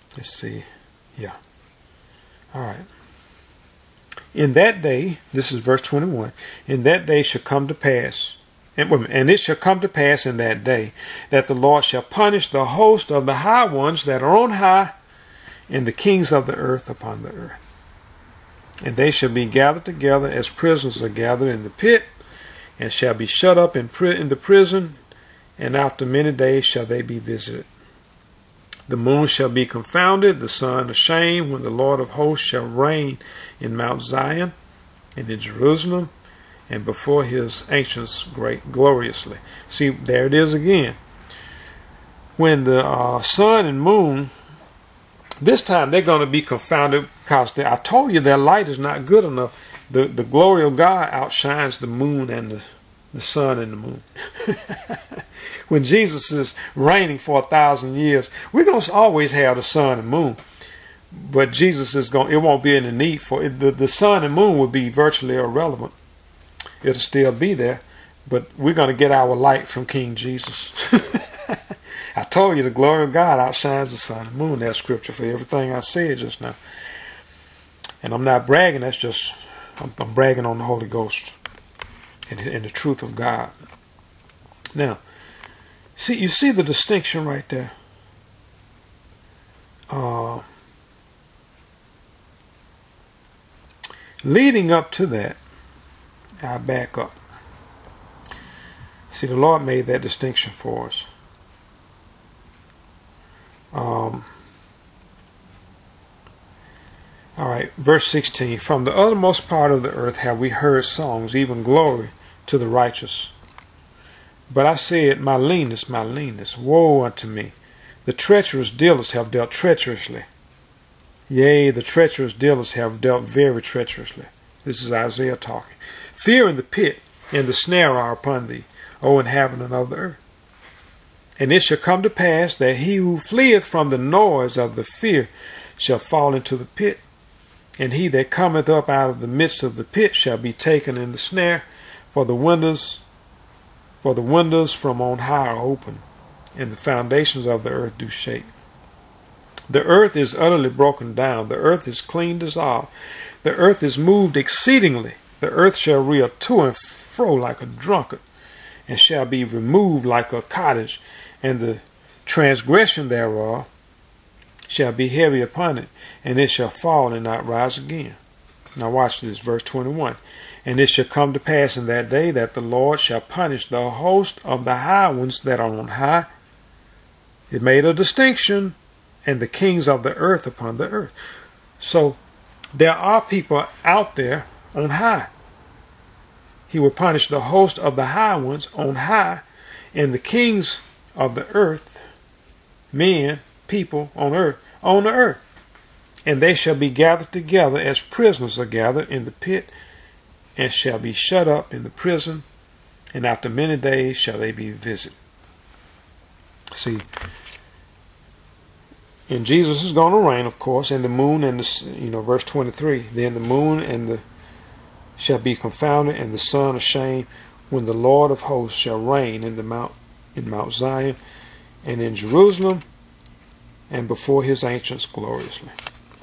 Let's see. Yeah. All right. In that day, this is verse 21, in that day shall come to pass, and it shall come to pass in that day, that the Lord shall punish the host of the high ones that are on high, and the kings of the earth upon the earth. And they shall be gathered together as prisoners are gathered in the pit, and shall be shut up in the prison, and after many days shall they be visited. The moon shall be confounded, the sun ashamed, when the Lord of hosts shall reign in Mount Zion and in Jerusalem, and before his ancients gloriously. See, there it is again. When the sun and moon, this time they're going to be confounded because I told you their light is not good enough. The glory of God outshines the moon and the sun and the moon. When Jesus is reigning for 1,000 years, we're going to always have the sun and moon. But Jesus is going, it won't be in the need for it. The sun and moon will be virtually irrelevant. It'll still be there, but we're going to get our light from King Jesus. I told you the glory of God outshines the sun and moon. That's scripture for everything I said just now. And I'm not bragging, that's just, I'm bragging on the Holy Ghost and the truth of God. Now, you see the distinction right there. Leading up to that, I'll back up. See, the Lord made that distinction for us. All right, verse 16. From the uttermost part of the earth have we heard songs, even glory to the righteous. But I said, my leanness, woe unto me. The treacherous dealers have dealt treacherously. Yea, the treacherous dealers have dealt very treacherously. This is Isaiah talking. Fear in the pit and the snare are upon thee, O inhabitant of the earth. And it shall come to pass that he who fleeth from the noise of the fear shall fall into the pit. And he that cometh up out of the midst of the pit shall be taken in the snare, for the windows from on high are open, and the foundations of the earth do shake. The earth is utterly broken down, the earth is clean dissolved, the earth is moved exceedingly, the earth shall reel to and fro like a drunkard, and shall be removed like a cottage, and the transgression thereof shall be heavy upon it, and it shall fall and not rise again. Now watch this, verse 21. And it shall come to pass in that day that the Lord shall punish the host of the high ones that are on high. It made a distinction, and the kings of the earth upon the earth. So there are people out there on high. He will punish the host of the high ones on high, and the kings of the earth, men, people on the earth. And they shall be gathered together as prisoners are gathered in the pit, and shall be shut up in the prison, and after many days shall they be visited. See, and Jesus is going to reign, of course, and the moon and the, verse 23. Then the moon and the shall be confounded, and the sun ashamed, when the Lord of hosts shall reign in Mount Zion, and in Jerusalem, and before his ancients gloriously.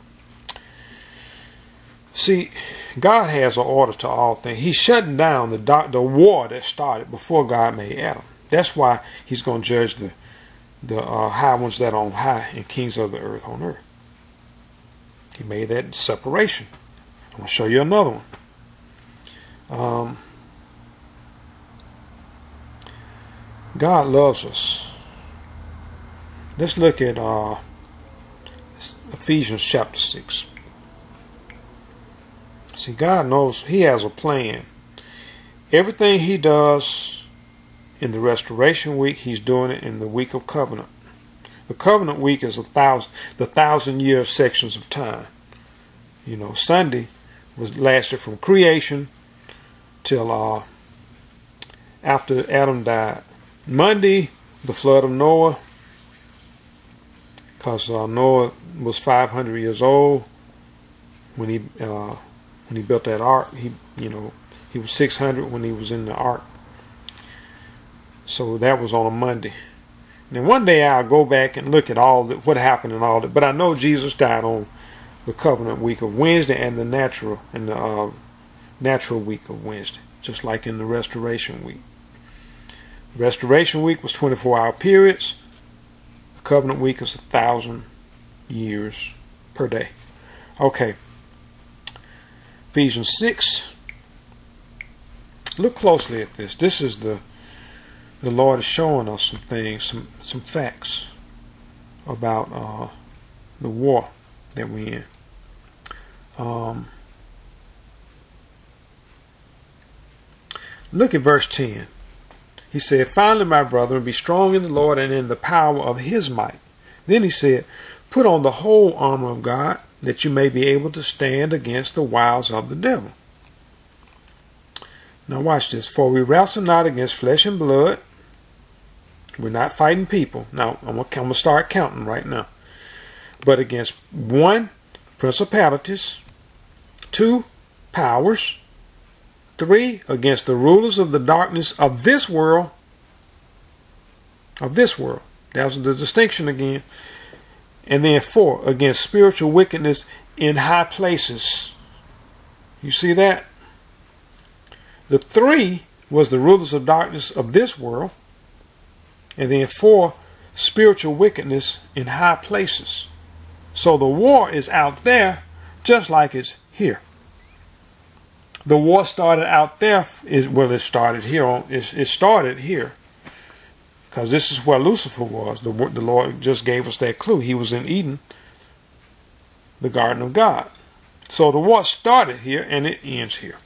See, God has an order to all things. He's shutting down the war that started before God made Adam. That's why he's going to judge the high ones that are on high and kings of the earth on earth. He made that separation. I'm going to show you another one. God loves us. Let's look at Ephesians chapter 6. See, God knows he has a plan. Everything he does in the restoration week, he's doing it in the week of covenant. The covenant week is the 1,000-year sections of time. Sunday lasted from creation till after Adam died. Monday, the flood of Noah, because Noah was 500 years old when he built that ark. He was 600 when he was in the ark. So that was on a Monday. And one day I'll go back and look at all that, what happened and all that. But I know Jesus died on the covenant week of Wednesday and the natural week of Wednesday, just like in the restoration week. Restoration week was 24-hour periods. The covenant week is 1,000 years per day. Okay. Ephesians 6. Look closely at this. This is the Lord is showing us some things, some facts about the war that we're in. Look at verse 10. He said, "Finally, my brethren, be strong in the Lord and in the power of his might." Then he said, "Put on the whole armor of God, that you may be able to stand against the wiles of the devil." Now watch this. "For we wrestle not against flesh and blood." We're not fighting people. Now, I'm going to start counting right now. "But against 1, principalities, 2, powers, 3, against the rulers of the darkness of this world." Of this world. That's the distinction again. And then 4, against spiritual wickedness in high places. You see that? The 3 was the rulers of darkness of this world. And then 4, spiritual wickedness in high places. So the war is out there just like it's here. The war started out there. It started here. It started here. Because this is where Lucifer was. The Lord just gave us that clue. He was in Eden, the garden of God. So the war started here and it ends here.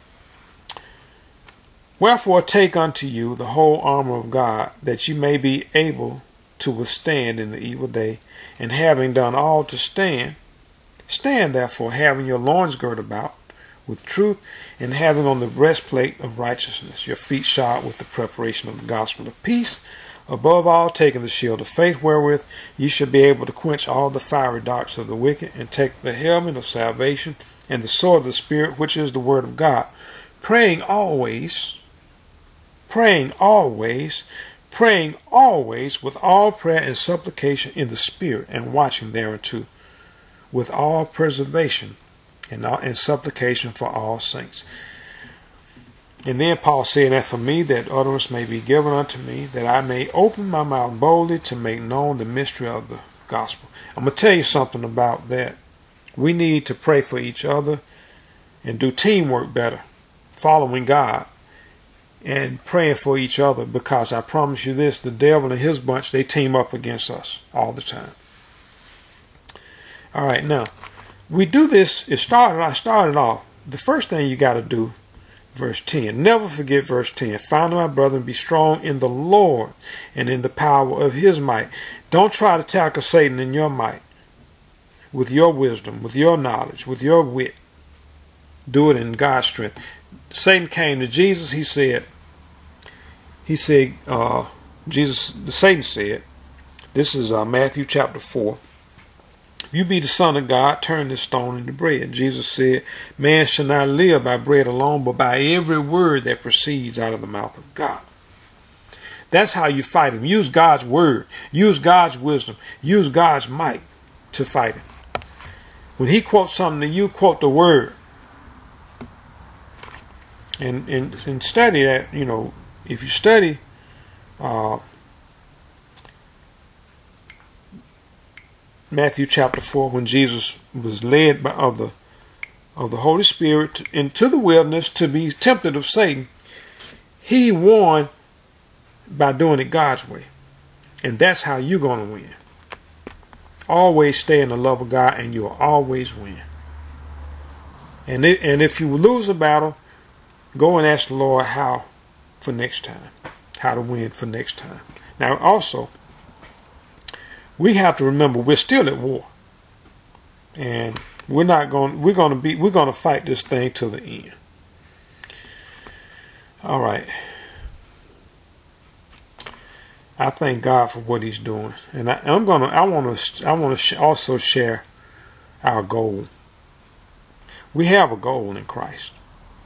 "Wherefore take unto you the whole armor of God, that ye may be able to withstand in the evil day, and having done all to stand, stand therefore, having your loins girt about with truth, and having on the breastplate of righteousness, your feet shod with the preparation of the gospel of peace, above all taking the shield of faith, wherewith ye shall be able to quench all the fiery darts of the wicked, and take the helmet of salvation, and the sword of the Spirit, which is the word of God, praying always with all prayer and supplication in the Spirit, and watching thereunto with all preservation and supplication for all saints." And then Paul said, "And for me, that utterance may be given unto me, that I may open my mouth boldly to make known the mystery of the gospel." I'm going to tell you something about that. We need to pray for each other and do teamwork better, following God and praying for each other, because I promise you this, the devil and his bunch, they team up against us all the time. All right, now, we do this. I started off. The first thing you got to do, verse 10. Never forget verse 10. "Finally, my brethren, be strong in the Lord and in the power of his might." Don't try to tackle Satan in your might, with your wisdom, with your knowledge, with your wit. Do it in God's strength. Satan came to Jesus. Satan said, this is Matthew chapter 4. "If you be the Son of God, turn this stone into bread." Jesus said, "Man shall not live by bread alone, but by every word that proceeds out of the mouth of God." That's how you fight him. Use God's word. Use God's wisdom. Use God's might to fight him. When he quotes something to you, quote the word. And study that, if you study Matthew chapter 4, when Jesus was led of the Holy Spirit into the wilderness to be tempted of Satan, he won by doing it God's way. And that's how you're going to win. Always stay in the love of God and you'll always win. And if you lose a battle, go and ask the Lord how for next time. How to win for next time. Now also, we have to remember we're still at war. And we're going to fight this thing till the end. All right. I thank God for what he's doing. And I want to also share our goal. We have a goal in Christ.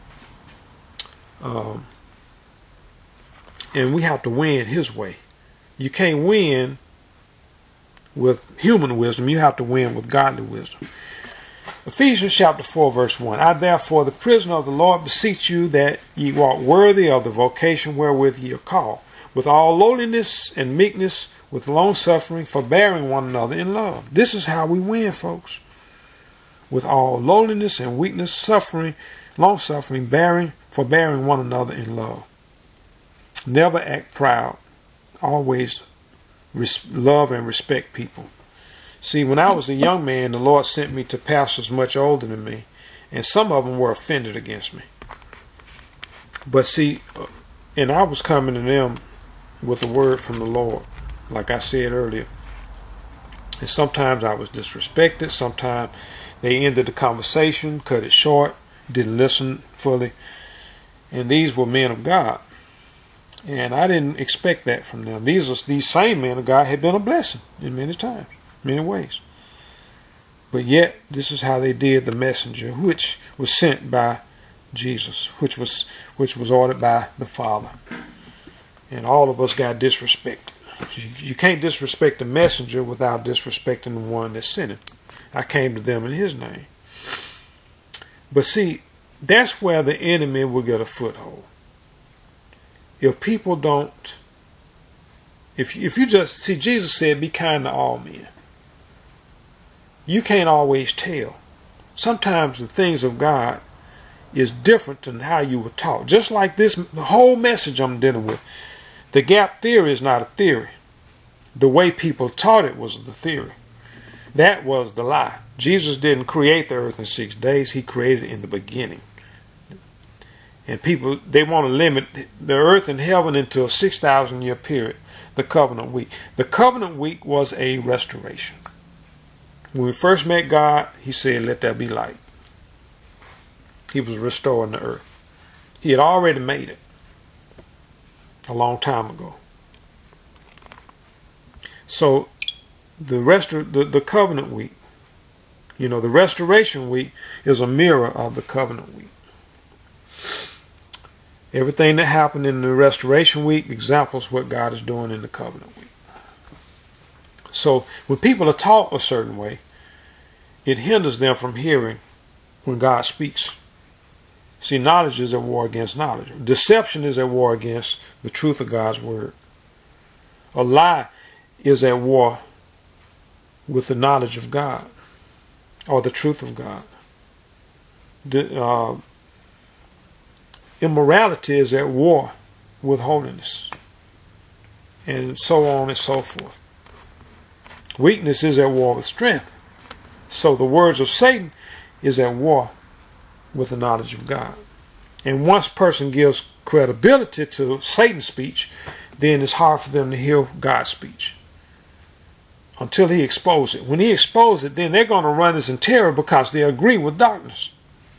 And we have to win his way. You can't win with human wisdom. You have to win with godly wisdom. Ephesians chapter 4 verse 1. I therefore, the prisoner of the Lord, beseech you that ye walk worthy of the vocation wherewith ye are called, with all lowliness and meekness, with long suffering, forbearing one another in love. This is how we win, folks. With all lowliness and weakness, suffering, long suffering, forbearing one another in love. Never act proud. Always love and respect people. See, when I was a young man, the Lord sent me to pastors much older than me, and some of them were offended against me. But see, and I was coming to them with a word from the Lord, like I said earlier. And sometimes I was disrespected. Sometimes they ended the conversation, cut it short, didn't listen fully. And these were men of God. And I didn't expect that from them. These same men of God had been a blessing in many times, many ways. But yet, this is how they did the messenger, which was sent by Jesus, which was ordered by the Father. And all of us got disrespected. You can't disrespect the messenger without disrespecting the one that sent him. I came to them in his name. But see, that's where the enemy will get a foothold. If people don't, if you just, see, Jesus said, be kind to all men. You can't always tell. Sometimes the things of God is different than how you were taught. Just like this, the whole message I'm dealing with. The gap theory is not a theory. The way people taught it was the theory. That was the lie. Jesus didn't create the earth in 6 days. He created it in the beginning. And people, they want to limit the earth and heaven into a 6,000 year period, the covenant week. The covenant week was a restoration. When we first met God, he said, let there be light. He was restoring the earth. He had already made it a long time ago. So the covenant week, the restoration week is a mirror of the covenant week. Everything that happened in the restoration week examples what God is doing in the covenant week. So when people are taught a certain way, it hinders them from hearing when God speaks. See, knowledge is at war against knowledge. Deception is at war against the truth of God's word. A lie is at war with the knowledge of God or the truth of God. Immorality is at war with holiness, and so on and so forth. Weakness is at war with strength. So the words of Satan is at war with the knowledge of God. And once a person gives credibility to Satan's speech, then it's hard for them to hear God's speech until he exposes it. When he exposes it, then they're going to run as in terror because they agree with darkness.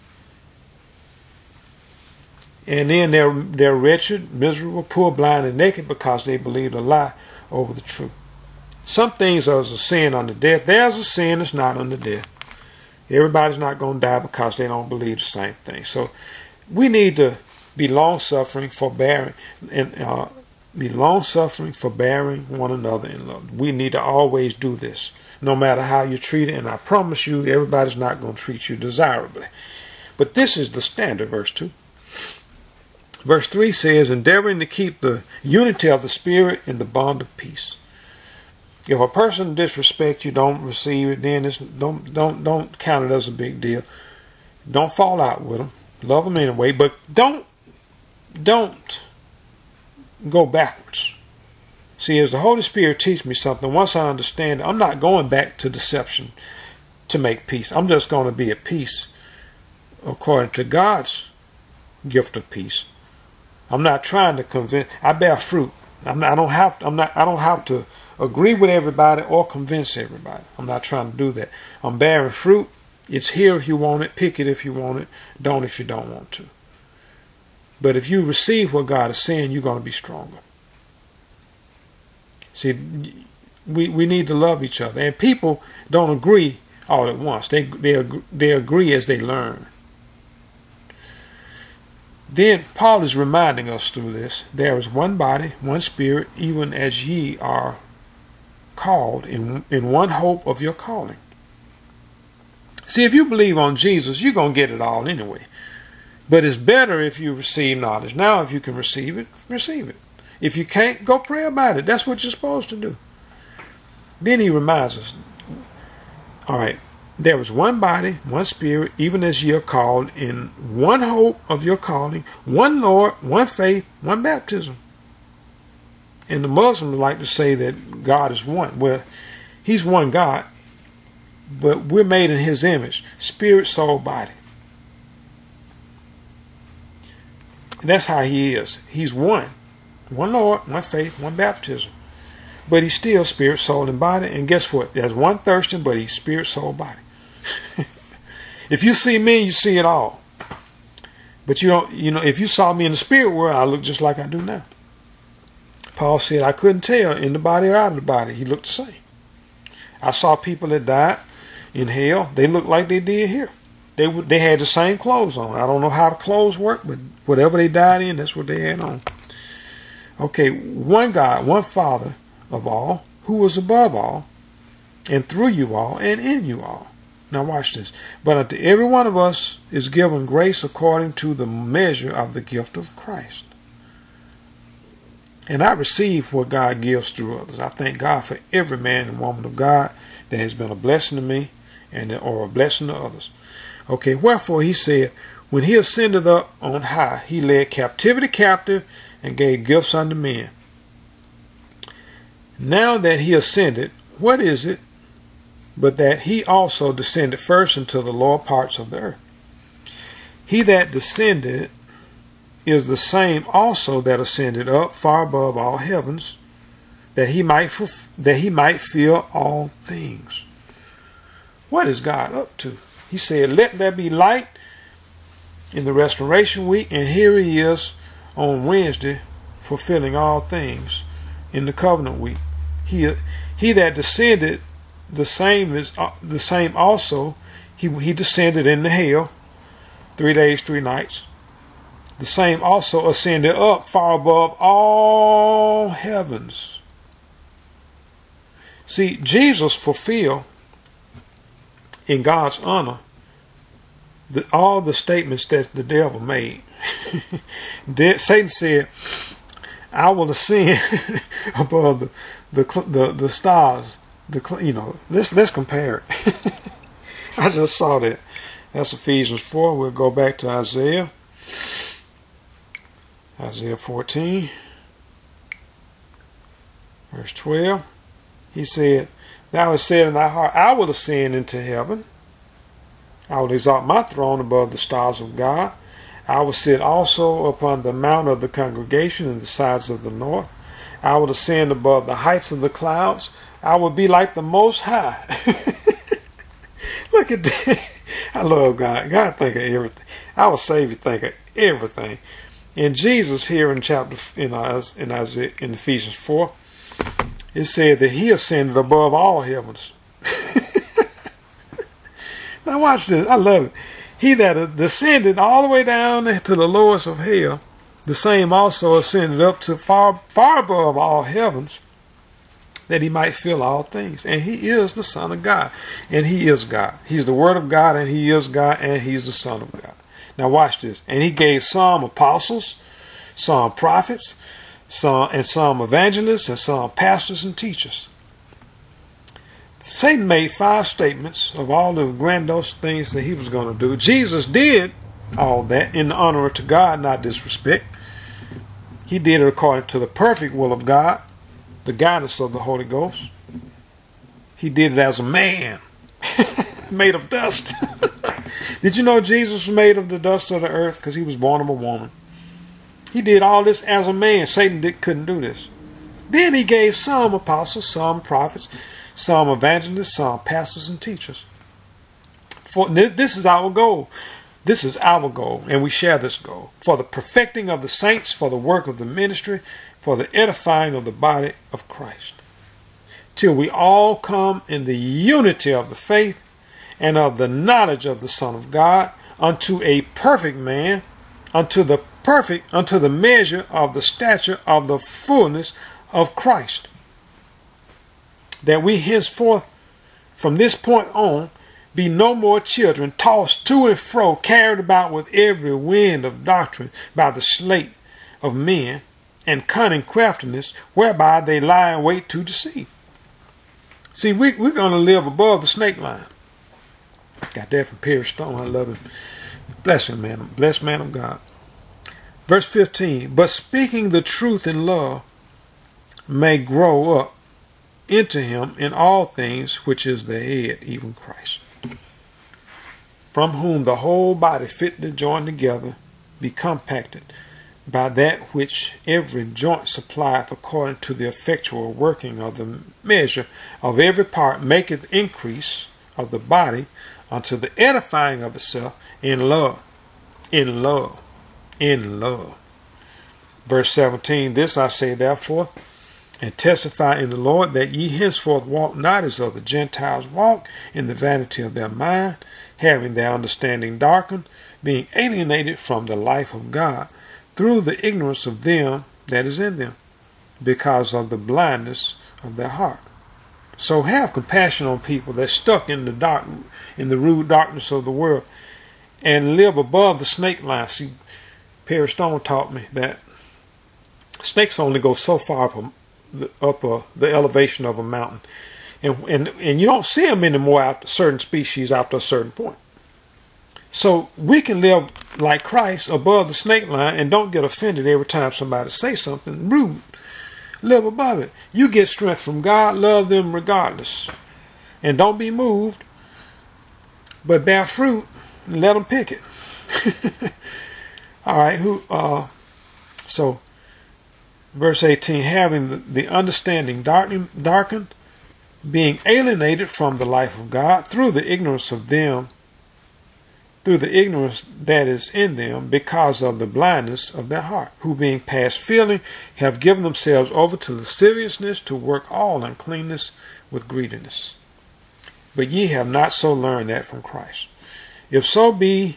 And then they're wretched, miserable, poor, blind, and naked because they believe a lie over the truth. Some things are a sin unto death. There's a sin that's not unto death. Everybody's not going to die because they don't believe the same thing. So we need to be long-suffering, forbearing, and forbearing one another in love. We need to always do this, no matter how you treat it. And I promise you, everybody's not going to treat you desirably. But this is the standard, verse 2. Verse 3 says, endeavoring to keep the unity of the Spirit in the bond of peace. If a person disrespects you, don't receive it, then don't count it as a big deal. Don't fall out with them. Love them anyway, but don't go backwards. See, as the Holy Spirit teaches me something, once I understand it, I'm not going back to deception to make peace. I'm just going to be at peace according to God's gift of peace. I'm not trying to convince. I bear fruit. I don't have to agree with everybody or convince everybody. I'm not trying to do that. I'm bearing fruit. It's here if you want it. Pick it if you want it. Don't if you don't want to. But if you receive what God is saying, you're going to be stronger. See, we need to love each other. And people don't agree all at once. They agree as they learn. Then Paul is reminding us through this, there is one body, one spirit, even as ye are called in one hope of your calling. See, if you believe on Jesus, you're going to get it all anyway. But it's better if you receive knowledge. Now, if you can receive it, receive it. If you can't, go pray about it. That's what you're supposed to do. Then he reminds us, all right, there was one body, one spirit, even as ye are called in one hope of your calling, one Lord, one faith, one baptism. And the Muslims like to say that God is one. Well, he's one God, but we're made in his image, spirit, soul, body. And that's how he is. He's one. One Lord, one faith, one baptism. But he's still spirit, soul, and body. And guess what? There's one thirsting, but he's spirit, soul, body. If you see me, you see it all. But you don't, if you saw me in the spirit world, I look just like I do now. Paul said, I couldn't tell in the body or out of the body. He looked the same. I saw people that died in hell. They looked like they did here. They had the same clothes on. I don't know how the clothes work, but whatever they died in, that's what they had on. Okay, one God, one Father of all, who was above all, and through you all, and in you all. Now watch this. But unto every one of us is given grace according to the measure of the gift of Christ. And I receive what God gives through others. I thank God for every man and woman of God that has been a blessing to me or a blessing to others. Okay, wherefore he said, when he ascended up on high, he led captivity captive and gave gifts unto men. Now that he ascended, what is it but that he also descended first into the lower parts of the earth? He that descended is the same also that ascended up far above all heavens, that he might fill all things. What is God up to? He said, let there be light in the restoration week, and here he is on Wednesday fulfilling all things in the covenant week. He that descended, the same also, he descended into hell 3 days, 3 nights. The same also ascended up far above all heavens. See, Jesus fulfilled in God's honor all the statements that the devil made. Satan said, I will ascend above the stars. Let's compare it. I just saw that. That's Ephesians 4. We'll go back to Isaiah 14, verse 12. He said, thou hast said in thy heart, I will ascend into heaven. I will exalt my throne above the stars of God. I will sit also upon the mount of the congregation in the sides of the north. I will ascend above the heights of the clouds. I will be like the Most High. Look at that. I love God. God think of everything. Our Savior think of everything. And Jesus here in Isaiah, in Ephesians 4, it said that he ascended above all heavens. Now watch this. I love it. He that descended all the way down to the lowest of hell, the same also ascended up to far above all heavens, that he might fill all things. And he is the Son of God. And he is God. He's the Word of God, and he is God, and he's the Son of God. Now watch this. And he gave some apostles, some prophets, some evangelists, and some pastors and teachers. Satan made 5 statements of all the grandiose things that he was going to do. Jesus did all that in honor to God, not disrespect. He did it according to the perfect will of God, the guidance of the Holy Ghost. He did it as a man, made of dust. Did you know Jesus was made of the dust of the earth because he was born of a woman? He did all this as a man. Satan couldn't do this. Then he gave some apostles, some prophets, some evangelists, some pastors and teachers. For this is our goal. This is our goal, and we share this goal. For the perfecting of the saints, for the work of the ministry, for the edifying of the body of Christ, till we all come in the unity of the faith and of the knowledge of the Son of God, unto a perfect man, unto the perfect unto the measure of the stature of the fullness of Christ, that we henceforth from this point on be no more children, tossed to and fro, carried about with every wind of doctrine by the sleight of men and cunning craftiness, whereby they lie in wait to deceive. See, we're going to live above the snake line. Got that from Perry Stone. I love him. Bless him, man. Blessed man of God. Verse 15. But speaking the truth in love may grow up into him in all things, which is the head, even Christ, from whom the whole body fitly joined together be compacted by that which every joint supplieth, according to the effectual working of the measure of every part, maketh increase of the body unto the edifying of itself in love. In love. In love. Verse 17. This I say therefore, and testify in the Lord, that ye henceforth walk not as other Gentiles walk, in the vanity of their mind, having their understanding darkened, being alienated from the life of God, through the ignorance of them that is in them, because of the blindness of their heart. So have compassion on people that's stuck in the rude darkness of the world, and live above the snake line. See, Perry Stone taught me that snakes only go so far up the elevation of a mountain, and you don't see them anymore after certain species after a certain point. So we can live like Christ above the snake line and don't get offended every time somebody says something rude. Live above it. You get strength from God. Love them regardless, and don't be moved, but bear fruit and let them pick it. All right. So verse 18, having the understanding darkened, being alienated from the life of God through the ignorance of them, through the ignorance that is in them, because of the blindness of their heart, who being past feeling have given themselves over to lasciviousness, to work all uncleanness with greediness. But ye have not so learned that from Christ. If so be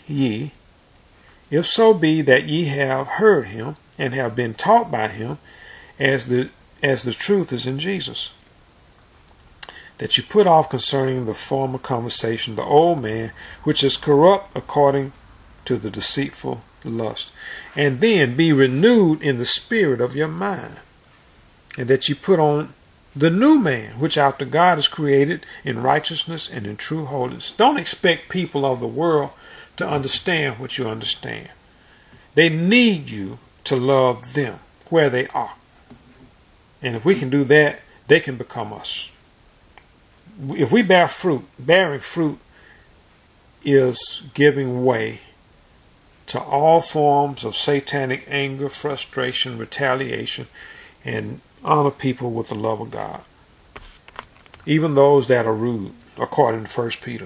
that ye have heard him, and have been taught by him, as the truth is in Jesus, that you put off concerning the former conversation the old man, which is corrupt according to the deceitful lust, and then be renewed in the spirit of your mind, and that you put on the new man, which after God is created in righteousness and in true holiness. Don't expect people of the world to understand what you understand. They need you to love them where they are. And if we can do that, they can become us. If we bear fruit, bearing fruit is giving way to all forms of satanic anger, frustration, retaliation, and honor people with the love of God. Even those that are rude, according to 1 Peter.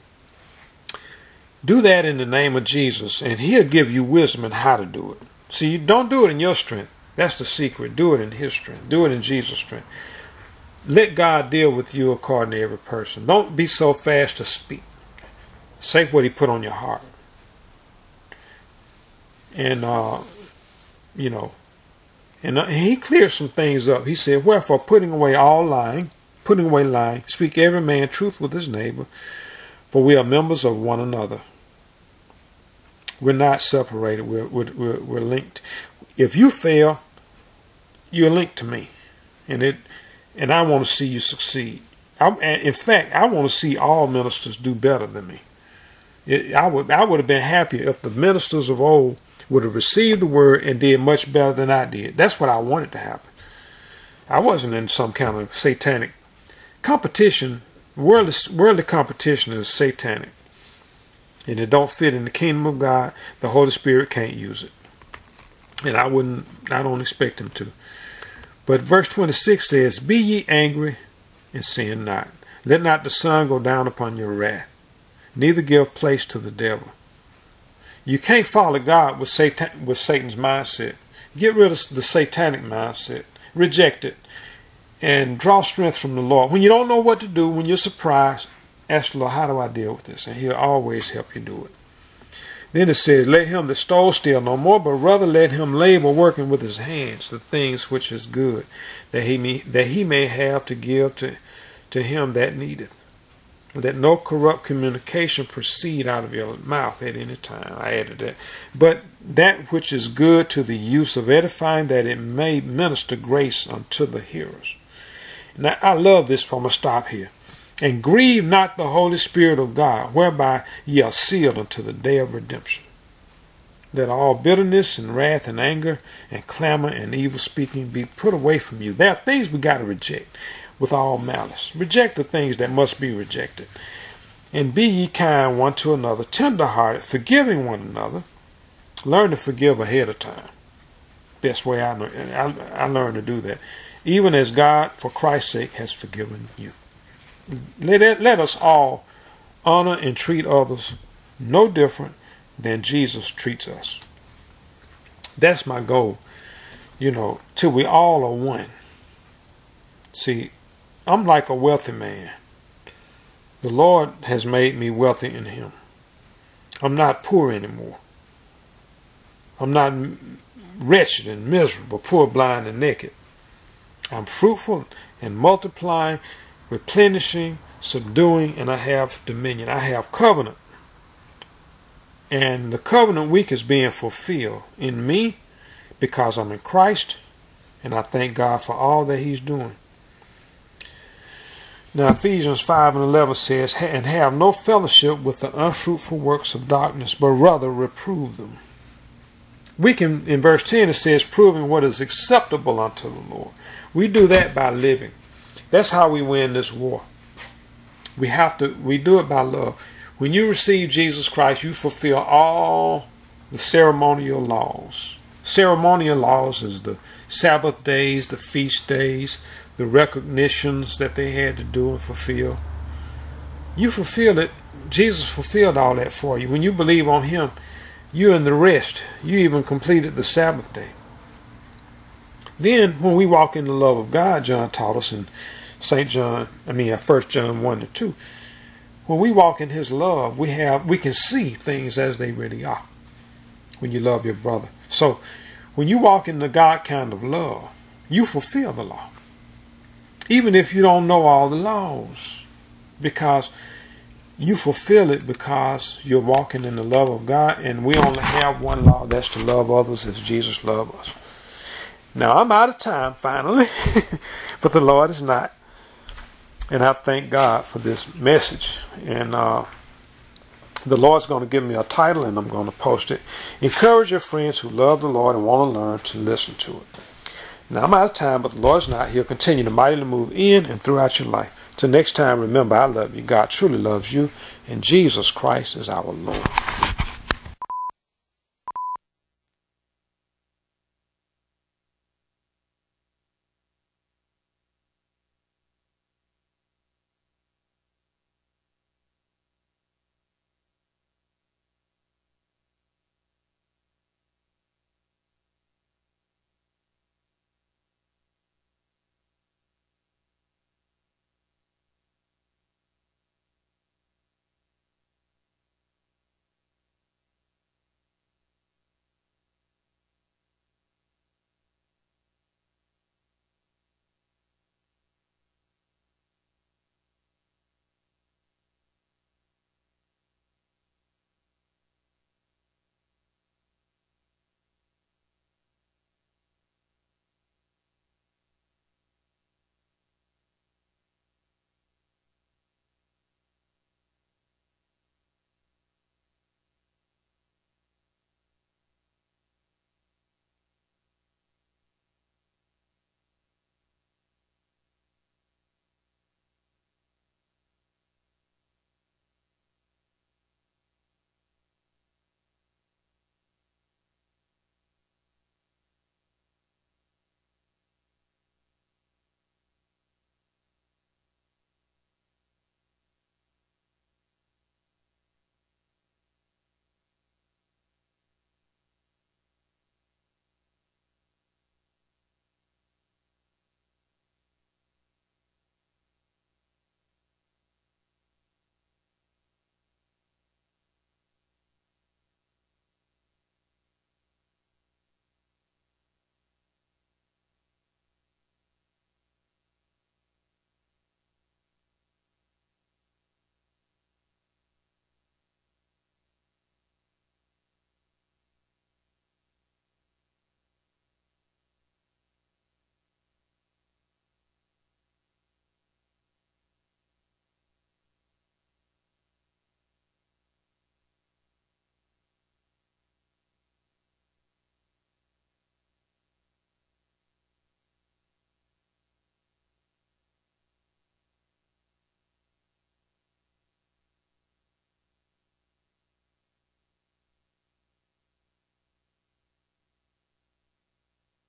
Do that in the name of Jesus, and he'll give you wisdom on how to do it. See, don't do it in your strength. That's the secret. Do it in his strength. Do it in Jesus' strength. Let God deal with you according to every person. Don't be so fast to speak. Say what he put on your heart. And, he clears some things up. He said, wherefore, putting away lying, speak every man truth with his neighbor, for we are members of one another. We're not separated. We're linked. If you fail, you're linked to me. And I want to see you succeed. In fact, I want to see all ministers do better than me. I would have been happier if the ministers of old would have received the word and did much better than I did. That's what I wanted to happen. I wasn't in some kind of satanic competition. Worldly competition is satanic. And it don't fit in the kingdom of God. The Holy Spirit can't use it. And I don't expect him to. But verse 26 says, be ye angry and sin not. Let not the sun go down upon your wrath. Neither give place to the devil. You can't follow God with Satan's mindset. Get rid of the satanic mindset. Reject it. And draw strength from the Lord. When you don't know what to do, when you're surprised, ask the Lord, how do I deal with this? And he'll always help you do it. Then it says, let him that stole steal no more, but rather let him labor working with his hands the things which is good, that he may have to give to him that needeth. Let no corrupt communication proceed out of your mouth at any time. I added that. But that which is good to the use of edifying, that it may minister grace unto the hearers. Now, I love this, but I'm going to stop here. And grieve not the Holy Spirit of God, whereby ye are sealed unto the day of redemption. Let all bitterness and wrath and anger and clamor and evil speaking be put away from you. There are things we got to reject with all malice. Reject the things that must be rejected. And be ye kind one to another, tender-hearted, forgiving one another. Learn to forgive ahead of time. Best way I learned to do that. Even as God, for Christ's sake, has forgiven you. Let us all honor and treat others no different than Jesus treats us. That's my goal, till we all are one. See, I'm like a wealthy man. The Lord has made me wealthy in him. I'm not poor anymore. I'm not wretched and miserable, poor, blind, and naked. I'm fruitful and multiplying, replenishing, subduing, and I have dominion. I have covenant. And the covenant week is being fulfilled in me because I'm in Christ, and I thank God for all that he's doing. Now Ephesians 5:11 says, and have no fellowship with the unfruitful works of darkness, but rather reprove them. We can, in verse 10 it says, proving what is acceptable unto the Lord. We do that by living. That's how we win this war. We do it by love. When you receive Jesus Christ, you fulfill all the ceremonial laws. Ceremonial laws is the Sabbath days, the feast days, the recognitions that they had to do and fulfill. You fulfill it. Jesus fulfilled all that for you. When you believe on him, you're in the rest. You even completed the Sabbath day. Then when we walk in the love of God, John taught us in 1 John 1:2. When we walk in his love, we can see things as they really are. When you love your brother. So when you walk in the God kind of love, you fulfill the law. Even if you don't know all the laws, because you fulfill it because you're walking in the love of God, and we only have one law, that's to love others as Jesus loved us. Now I'm out of time finally, but the Lord is not. And I thank God for this message. And the Lord's going to give me a title, and I'm going to post it. Encourage your friends who love the Lord and want to learn to listen to it. Now I'm out of time, but the Lord's not. He'll continue to mightily move in and throughout your life. Till next time, remember, I love you. God truly loves you, and Jesus Christ is our Lord.